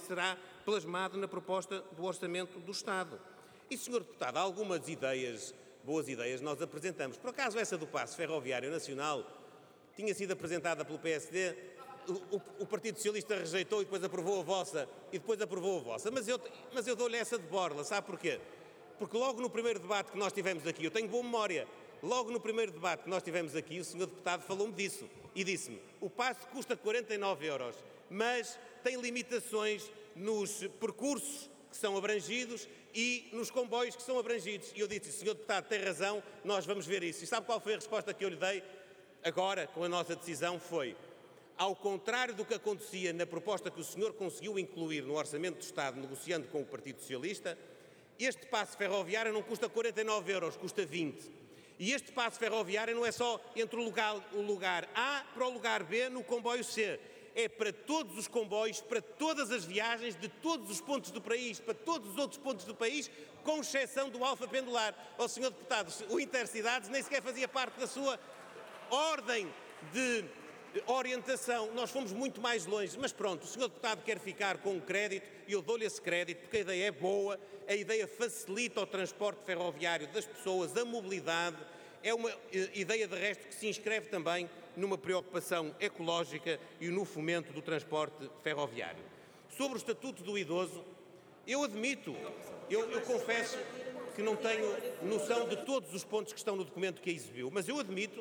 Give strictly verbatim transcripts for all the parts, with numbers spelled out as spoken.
será plasmado na proposta do Orçamento do Estado. E, senhor Deputado, há algumas ideias, boas ideias, nós apresentamos. Por acaso, essa do passe ferroviário nacional tinha sido apresentada pelo P S D, o, o, o Partido Socialista rejeitou e depois aprovou a vossa, e depois aprovou a vossa. Mas eu, mas eu dou-lhe essa de borla, sabe porquê? Porque logo no primeiro debate que nós tivemos aqui, eu tenho boa memória, logo no primeiro debate que nós tivemos aqui, o senhor Deputado falou-me disso e disse-me: o passe custa quarenta e nove euros, mas tem limitações nos percursos que são abrangidos e nos comboios que são abrangidos. E eu disse: senhor Deputado, tem razão, nós vamos ver isso. E sabe qual foi a resposta que eu lhe dei agora, com a nossa decisão? Foi: ao contrário do que acontecia na proposta que o senhor conseguiu incluir no Orçamento do Estado, negociando com o Partido Socialista, este passe ferroviário não custa quarenta e nove euros, custa vinte. E este passe ferroviário não é só entre o lugar, o lugar A para o lugar B no comboio C. É para todos os comboios, para todas as viagens, de todos os pontos do país, para todos os outros pontos do país, com exceção do Alfa Pendular. Ó, senhor Deputado, o Intercidades nem sequer fazia parte da sua ordem de orientação. Nós fomos muito mais longe, mas pronto, o senhor Deputado quer ficar com um crédito e eu dou-lhe esse crédito porque a ideia é boa, a ideia facilita o transporte ferroviário das pessoas, a mobilidade, é uma ideia de resto que se inscreve também numa preocupação ecológica e no fomento do transporte ferroviário. Sobre o Estatuto do Idoso, eu admito, eu, eu confesso que não tenho noção de todos os pontos que estão no documento que exibiu, mas eu admito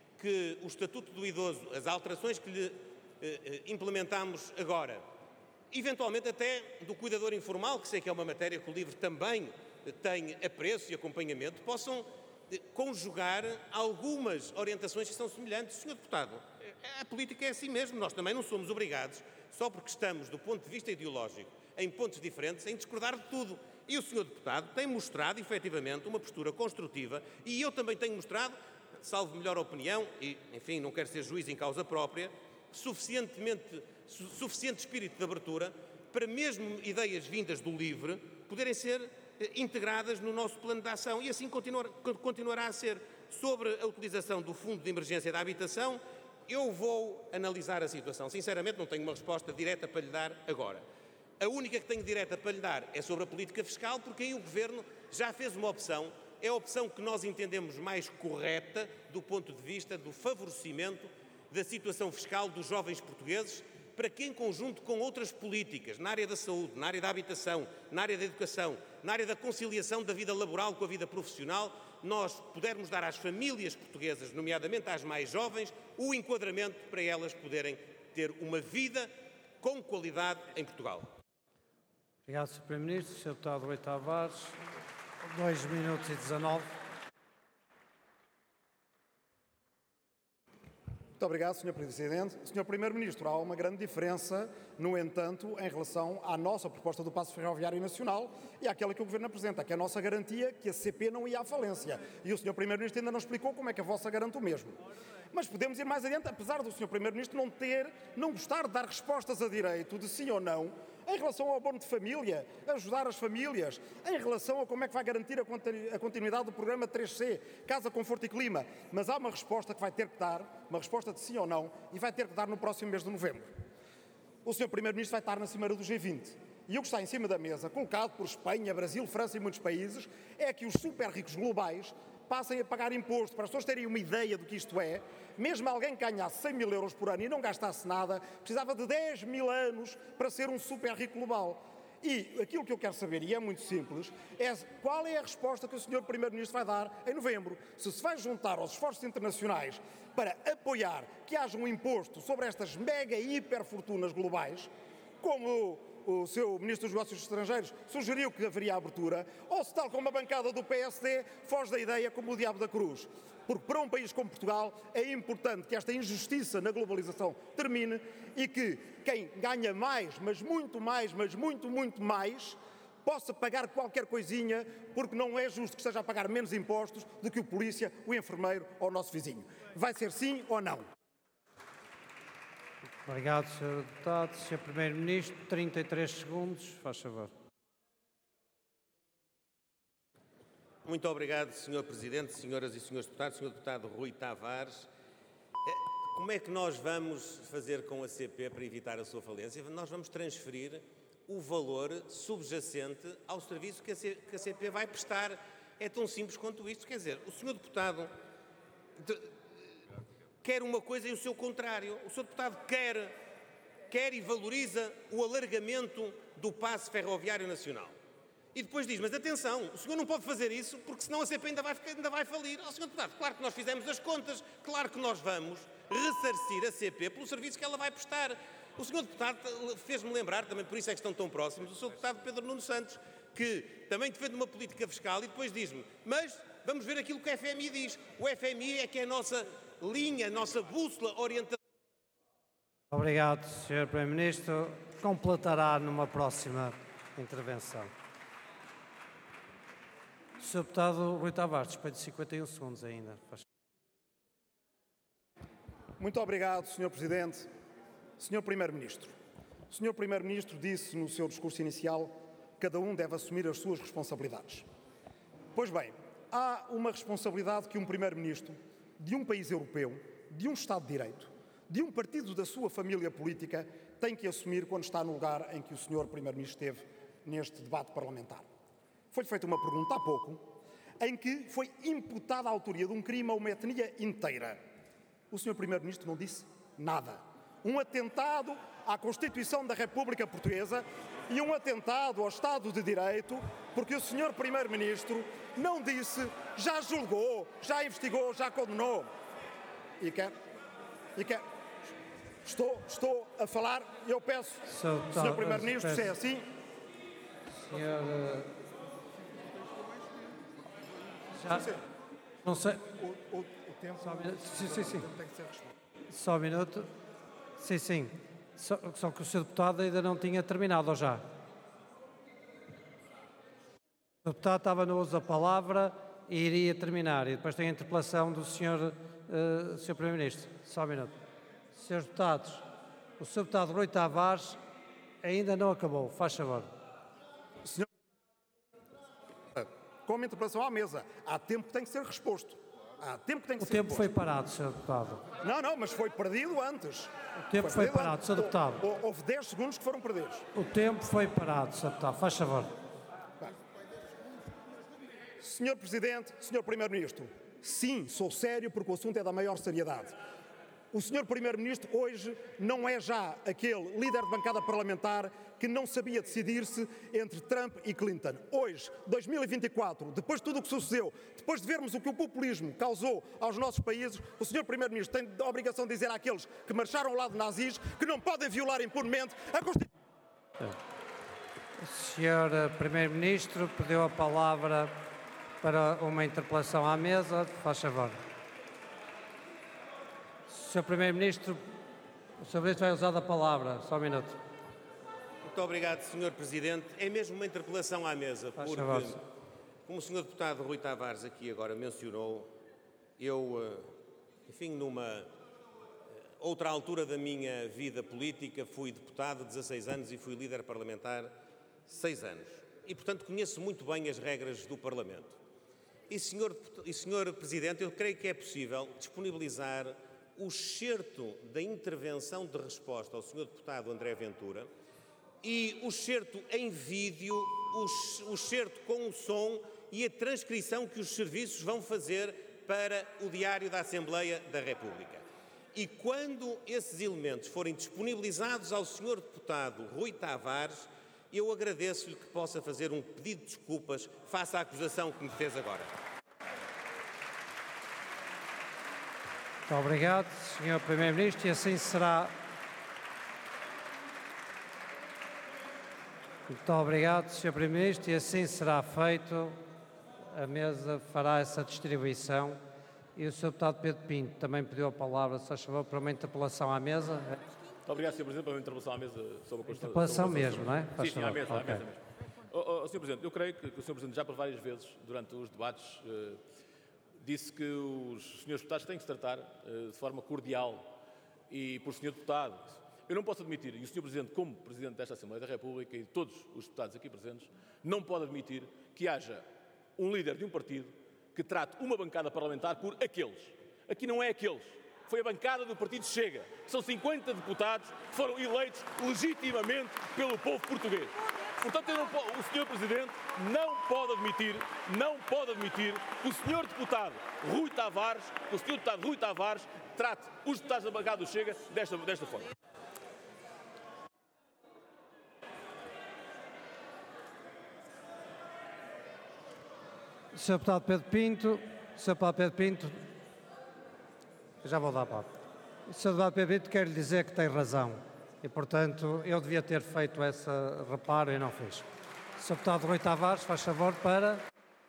que o Estatuto do Idoso, as alterações que lhe eh, implementamos agora, eventualmente até do cuidador informal, que sei que é uma matéria que o LIVRE também tem apreço e acompanhamento, possam eh, conjugar algumas orientações que são semelhantes. senhor Deputado, a política é assim mesmo, nós também não somos obrigados, só porque estamos, do ponto de vista ideológico, em pontos diferentes, em discordar de tudo. E o senhor Deputado tem mostrado, efetivamente, uma postura construtiva, e eu também tenho mostrado, salvo melhor opinião, e, enfim, não quero ser juiz em causa própria, suficientemente, su suficiente espírito de abertura para mesmo ideias vindas do LIVRE poderem ser eh, integradas no nosso plano de ação, e assim continuar, continuará a ser. Sobre a utilização do Fundo de Emergência da Habitação, eu vou analisar a situação. Sinceramente, não tenho uma resposta direta para lhe dar agora. A única que tenho direta para lhe dar é sobre a política fiscal, porque aí o Governo já fez uma opção. É a opção que nós entendemos mais correta do ponto de vista do favorecimento da situação fiscal dos jovens portugueses, para que, em conjunto com outras políticas na área da saúde, na área da habitação, na área da educação, na área da conciliação da vida laboral com a vida profissional, nós pudermos dar às famílias portuguesas, nomeadamente às mais jovens, o enquadramento para elas poderem ter uma vida com qualidade em Portugal. Obrigado, senhor Primeiro-Ministro. senhor Deputado Rui Tavares. dois minutos e dezanove. Muito obrigado, senhor Presidente. senhor Primeiro-Ministro, há uma grande diferença, no entanto, em relação à nossa proposta do passe ferroviário nacional e àquela que o Governo apresenta, que é a nossa garantia que a C P não ia à falência. E o senhor Primeiro-Ministro ainda não explicou como é que a vossa garante o mesmo. Mas podemos ir mais adiante, apesar do senhor Primeiro-Ministro não ter, não gostar de dar respostas a direito de sim ou não, em relação ao abono de família, ajudar as famílias, em relação a como é que vai garantir a continuidade do programa três C, Casa, Conforto e Clima. Mas há uma resposta que vai ter que dar, uma resposta de sim ou não, e vai ter que dar no próximo mês de novembro. O senhor Primeiro-Ministro vai estar na cimeira do G vinte. E o que está em cima da mesa, colocado por Espanha, Brasil, França e muitos países, é que os super ricos globais passem a pagar imposto. Para as pessoas terem uma ideia do que isto é, mesmo alguém que ganhasse cem mil euros por ano e não gastasse nada, precisava de dez mil anos para ser um super rico global. E aquilo que eu quero saber, e é muito simples, é qual é a resposta que o senhor Primeiro-Ministro vai dar em novembro. Se se vai juntar aos esforços internacionais para apoiar que haja um imposto sobre estas mega e hiper fortunas globais, como o seu Ministro dos Negócios Estrangeiros sugeriu que haveria abertura, ou se, tal como a bancada do P S D, foge da ideia como o diabo da cruz. Porque para um país como Portugal é importante que esta injustiça na globalização termine e que quem ganha mais, mas muito mais, mas muito, muito mais, possa pagar qualquer coisinha, porque não é justo que esteja a pagar menos impostos do que o polícia, o enfermeiro ou o nosso vizinho. Vai ser sim ou não? Obrigado, senhor Deputado. senhor Primeiro-Ministro, trinta e três segundos, faz favor. Muito obrigado, senhor Presidente, senhoras e senhores deputados, senhor Deputado Rui Tavares. Como é que nós vamos fazer com a C P para evitar a sua falência? Nós vamos transferir o valor subjacente ao serviço que a, C, que a C P vai prestar. É tão simples quanto isto. Quer dizer, o senhor deputado de, quer uma coisa e o seu contrário. O senhor deputado quer, quer e valoriza o alargamento do passe ferroviário nacional. E depois diz, mas atenção, o senhor não pode fazer isso porque senão a C P ainda vai, ainda vai falir. Ó, senhor deputado, claro que nós fizemos as contas, claro que nós vamos ressarcir a C P pelo serviço que ela vai prestar. O senhor deputado fez-me lembrar, também por isso é que estão tão próximos, o senhor deputado Pedro Nuno Santos, que também defende uma política fiscal e depois diz-me, mas vamos ver aquilo que o F M I diz. O F M I é que é a nossa linha, a nossa bússola orientada. Obrigado, senhor Primeiro-Ministro. Completará numa próxima intervenção. O senhor deputado Rui Tavares, despeito de cinquenta e um segundos ainda. Muito obrigado, senhor Presidente. senhor Primeiro-Ministro, o senhor Primeiro-Ministro disse no seu discurso inicial que cada um deve assumir as suas responsabilidades. Pois bem, há uma responsabilidade que um Primeiro-Ministro de um país europeu, de um Estado de Direito, de um partido da sua família política, tem que assumir quando está no lugar em que o senhor Primeiro-Ministro esteve neste debate parlamentar. Foi-lhe feita uma pergunta há pouco, em que foi imputada a autoria de um crime a uma etnia inteira. O senhor Primeiro-Ministro não disse nada. Um atentado à Constituição da República Portuguesa e um atentado ao Estado de Direito, porque o senhor Primeiro-Ministro não disse, já julgou, já investigou, já condenou. E quer, e quer. Estou, estou a falar e eu peço, senhor Primeiro-Ministro, se é assim. Senhor, já, não sei. O, o, o tempo, Só um minuto. Sim, sim, sim. tem que ser respondido. Só um minuto. Sim, sim. Só, só que o senhor deputado ainda não tinha terminado, ou já? O deputado estava no uso da palavra e iria terminar. E depois tem a interpelação do senhor, uh, senhor Primeiro-Ministro. Só um minuto. Senhores deputados, o senhor deputado Rui Tavares ainda não acabou. Faz favor. Senhor, com uma interpelação à mesa, há tempo que tem que ser resposto. Há tempo que tem que O ser tempo resposto. foi parado, senhor deputado. Não, não, mas foi perdido antes. O tempo foi parado, senhor deputado. Houve dez segundos que foram perdidos. O tempo foi parado, senhor deputado. Faz favor. senhor Presidente, senhor Primeiro-Ministro, sim, sou sério porque o assunto é da maior seriedade. O senhor Primeiro-Ministro hoje não é já aquele líder de bancada parlamentar que não sabia decidir-se entre Trump e Clinton. Hoje, dois mil e vinte e quatro, depois de tudo o que sucedeu, depois de vermos o que o populismo causou aos nossos países, o senhor Primeiro-Ministro tem a obrigação de dizer àqueles que marcharam ao lado de nazis que não podem violar impunemente a Constituição. O senhor Primeiro-Ministro pediu a palavra para uma interpelação à mesa. Faz favor. senhor Primeiro-Ministro, o senhor Ministro vai usar a palavra. Só um minuto. Muito obrigado, senhor Presidente. É mesmo uma interpelação à mesa, Faz porque, favor. como o senhor deputado Rui Tavares aqui agora mencionou, eu, enfim, numa outra altura da minha vida política, fui deputado dezasseis anos e fui líder parlamentar seis anos. E, portanto, conheço muito bem as regras do Parlamento. E, senhor, e, senhor Presidente, eu creio que é possível disponibilizar o excerto da intervenção de resposta ao senhor deputado André Ventura e o excerto em vídeo, o excerto com o som e a transcrição que os serviços vão fazer para o Diário da Assembleia da República. E quando esses elementos forem disponibilizados ao senhor deputado Rui Tavares, eu agradeço-lhe que possa fazer um pedido de desculpas face à acusação que me fez agora. Muito obrigado, senhor Primeiro-Ministro, e assim será. Muito obrigado, senhor Primeiro-Ministro, e assim será feito. A mesa fará essa distribuição. E o senhor deputado Pedro Pinto também pediu a palavra, se faz favor, para uma interpelação à mesa. Muito obrigado, senhor Presidente, para uma interpelação à mesa sobre a Constituição. Interpelação mesmo, não é? Sim, sim, à mesa, okay. à mesa mesmo. Oh, oh, senhor Presidente, eu creio que, que o senhor Presidente já por várias vezes, durante os debates, eh, disse que os senhores deputados têm que se tratar eh, de forma cordial e por senhor deputado. Eu não posso admitir, e o senhor Presidente, como Presidente desta Assembleia da República e de todos os deputados aqui presentes, não pode admitir que haja um líder de um partido que trate uma bancada parlamentar por aqueles. Aqui não é aqueles. foi a bancada do Partido Chega. São cinquenta deputados que foram eleitos legitimamente pelo povo português. Portanto, não, o senhor Presidente não pode admitir, não pode admitir que o senhor Deputado Rui Tavares, que o senhor Deputado Rui Tavares trate os deputados da bancada do Chega desta, desta forma. senhor Deputado Pedro Pinto, senhor Deputado Pedro Pinto, já vou dar a palavra. O senhor Deputado Pedro Pinto quer lhe dizer que tem razão e, portanto, eu devia ter feito esse reparo e não fiz. O senhor Deputado Rui Tavares, faz favor para...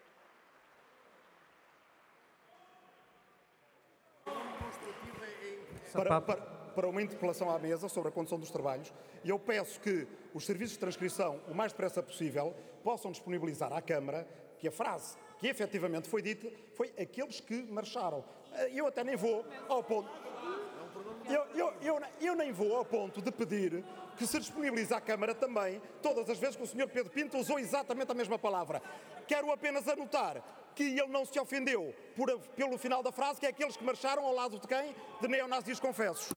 Para, para, para uma interpelação à mesa sobre a condução dos trabalhos, e eu peço que os serviços de transcrição, o mais depressa possível, possam disponibilizar à Câmara que a frase que efetivamente foi dita foi aqueles que marcharam. Eu até nem vou ao ponto... Eu, eu, eu, eu nem vou ao ponto de pedir que se disponibilize à Câmara também todas as vezes que o senhor Pedro Pinto usou exatamente a mesma palavra. Quero apenas anotar que ele não se ofendeu por, pelo final da frase, que é aqueles que marcharam ao lado de quem? De neonazis confessos.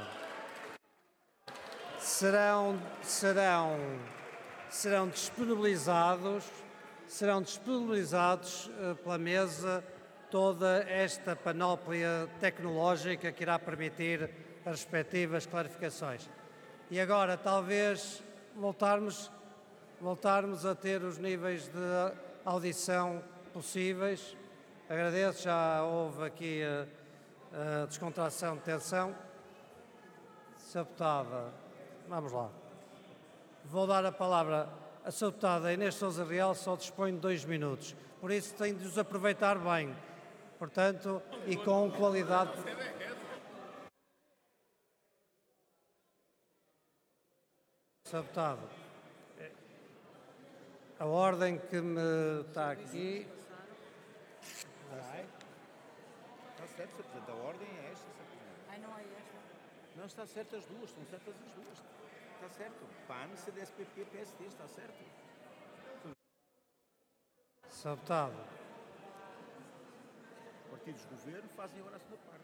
Serão, serão, serão disponibilizados, serão disponibilizados uh, pela mesa toda esta panóplia tecnológica que irá permitir as respectivas clarificações. E agora, talvez, voltarmos, voltarmos a ter os níveis de audição possíveis. Agradeço, já houve aqui a, a descontração de tensão. senhora Deputada, vamos lá. Vou dar a palavra à senhora Deputada Inês Sousa Real, só dispõe de dois minutos. Por isso tem de os aproveitar bem. Portanto, e com qualidade... senhor Deputado, a ordem que me está aqui... Está certo, senhor Presidente, a ordem é esta, senhor Presidente. Ai, não é esta? Não, está certo as duas, estão certas as duas. Está certo. P A N, C D S, P P, P S D, está certo. senhor Deputado. Partidos de governo fazem agora a sua parte.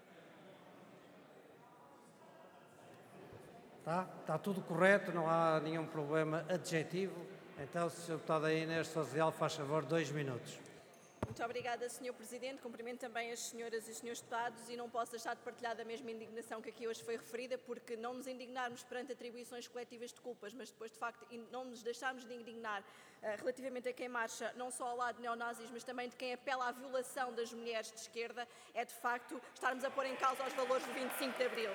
Tá? Está tudo correto, não há nenhum problema adjetivo. Então, senhor Deputado Inês Sousa Real, faz favor, dois minutos. Muito obrigada, senhor Presidente. Cumprimento também as senhoras e os senhores deputados e não posso deixar de partilhar da mesma indignação que aqui hoje foi referida, porque não nos indignarmos perante atribuições coletivas de culpas, mas depois, de facto, não nos deixarmos de indignar uh, relativamente a quem marcha, não só ao lado de neonazis, mas também de quem apela à violação das mulheres de esquerda, é, de facto, estarmos a pôr em causa os valores do vinte e cinco de Abril.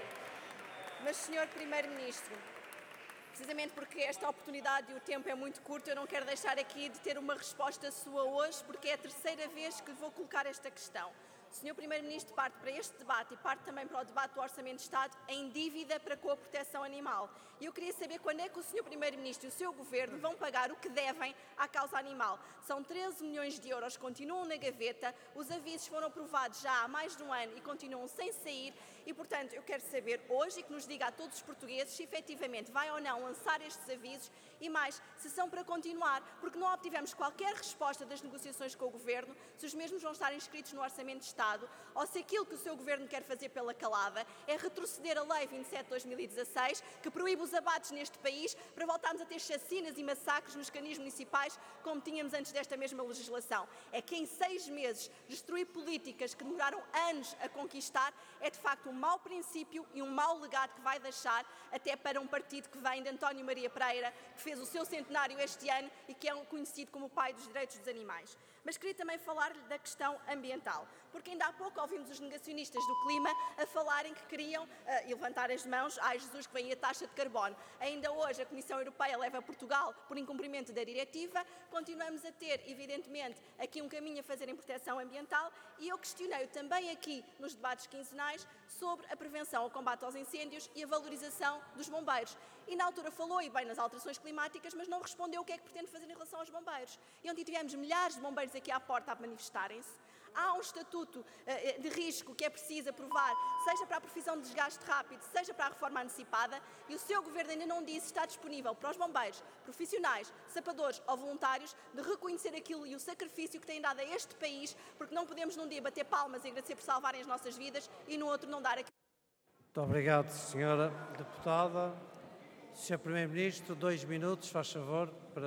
Mas, senhor Primeiro-Ministro, precisamente porque esta oportunidade e o tempo é muito curto, eu não quero deixar aqui de ter uma resposta sua hoje, porque é a terceira vez que vou colocar esta questão. O senhor Primeiro-Ministro parte para este debate e parte também para o debate do Orçamento de Estado em dívida para com a proteção animal. E eu queria saber quando é que o senhor Primeiro-Ministro e o seu Governo vão pagar o que devem à causa animal. São treze milhões de euros que continuam na gaveta, os avisos foram aprovados já há mais de um ano e continuam sem sair e, portanto, eu quero saber hoje e que nos diga a todos os portugueses se efetivamente vai ou não lançar estes avisos e mais, se são para continuar, porque não obtivemos qualquer resposta das negociações com o Governo, se os mesmos vão estar inscritos no Orçamento de Estado ou se aquilo que o seu Governo quer fazer pela calada é retroceder a Lei vinte e sete barra dois mil e dezasseis, que proíbe os abates neste país para voltarmos a ter chacinas e massacres nos canis municipais como tínhamos antes desta mesma legislação. É que em seis meses destruir políticas que demoraram anos a conquistar é de facto um mau princípio e um mau legado que vai deixar até para um partido que vem de António Maria Pereira, que fez o seu centenário este ano e que é conhecido como o pai dos direitos dos animais. Mas queria também falar-lhe da questão ambiental, porque ainda há pouco ouvimos os negacionistas do clima a falarem que queriam uh, e levantar as mãos, ai Jesus, que vem a taxa de carbono. Ainda hoje a Comissão Europeia leva Portugal por incumprimento da diretiva, continuamos a ter, evidentemente, aqui um caminho a fazer em proteção ambiental e eu questionei também aqui nos debates quinzenais sobre a prevenção ao combate aos incêndios e a valorização dos bombeiros. E na altura falou, e bem, nas alterações climáticas, mas não respondeu o que é que pretende fazer em relação aos bombeiros. E ontem tivemos milhares de bombeiros aqui à porta a manifestarem-se. Há um estatuto uh, de risco que é preciso aprovar, seja para a profissão de desgaste rápido, seja para a reforma antecipada, e o seu Governo ainda não disse se está disponível para os bombeiros, profissionais, sapadores ou voluntários, de reconhecer aquilo e o sacrifício que têm dado a este país, porque não podemos num dia bater palmas e agradecer por salvarem as nossas vidas e no outro não dar aquilo. Muito obrigado, senhora deputada. senhor Primeiro-Ministro, dois minutos, faz favor, para